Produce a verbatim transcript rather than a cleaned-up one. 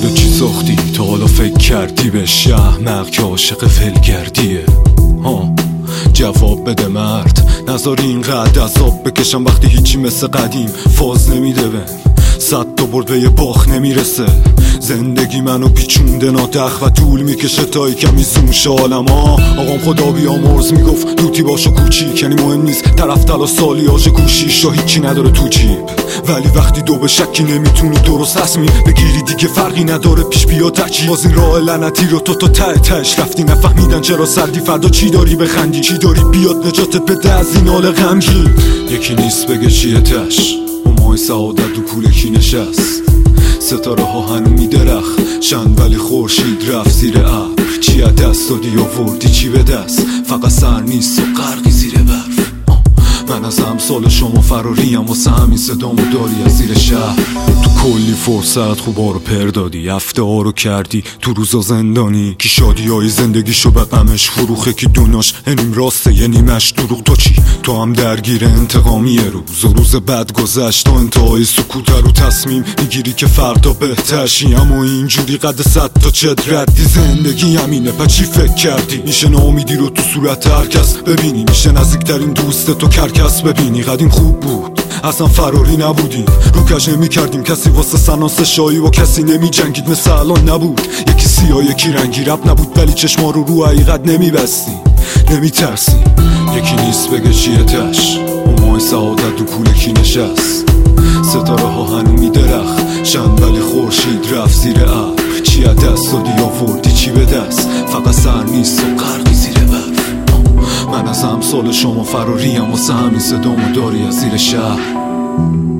شده چی ساختی تا حالا فکر کردی به شهر که عاشق ولگردیه؟ ها جواب بده مرد، نذار اینقدر عذاب بکشم وقتی هیچی مثل قدیم فاز نمیده بهم. صد تا برد به یه باخ نمیرسه، زندگی منو پیچونده نادخ و طول میکشه تا یکمی زوم شه عالم ها. آقام خدا بیامرز میگفت دوتی باش و کوچیک، یعنی مهم نیست طرف تلا سالیاژ گوشیش یا هیچی نداره تو جیب، ولی وقتی دو به شکی نمیتونی درست تصمیم بگیری دیگه فرقی نداره پیش بیا ترچی. باز این راه لعنتی رو تو تا ته تهش رفتی، نفهمیدن چرا سردی فردا چی داری بخندی، چی داری بیاد نجاتت بده از این حال غمگین. یکی نیست بگه چیه تش، مای سعادت و کولکی نشست، ستاره ها هنو میدرخ شن ولی خورشید رفت زیر ابر. چی از دست دادی آوردی چی به دست، فقط سر نیست و غرقی زیر برف. من از امثال شما فراریم واسه همین صدامو داری از زیر شهر. تو کلی فرصت خوبا رو پر دادی، هفته ها رو کردی تو روزا زندانی، کی شادی های زندگیشو به غمش فروخه، کی دوناش نیم راسته یه نیمش دروغ. تو چی؟ تو هم درگیر انتقامی روز و روز بد گذشت تا انتهای سکوت رو تصمیم میگیری که فردا بهترشی، اما اینجوری قد صد تا چت ردی. زندگی همینه پا چی فکر کردی؟ میشه ناامیدی رو تو صورت هر کس ببینی، میشه نزدیکترین دوست تو کرکس ببینی. قدیم خوب بود اصلا فراری نبودیم، رو کش نمی کردیم کسی واسه سناس شایی و کسی نمی جنگید مثل الان نبود. یکی سیاه یکی رنگی رب نبود ولی چشما رو رو حقیقت نمی بستیم نمی ترسیم. یکی نیست بگه چیه تش، مای سعادت و کولکی نشست، ستاره ها هنو می درخ شن ولی خورشید رفت زیر ابر. چی از دست دادی آوردی چی به دست، فقط سر نیست و غرقی زیر برف. من از امثال شما فراریم واسه همین صدامو داری از زیر شهر.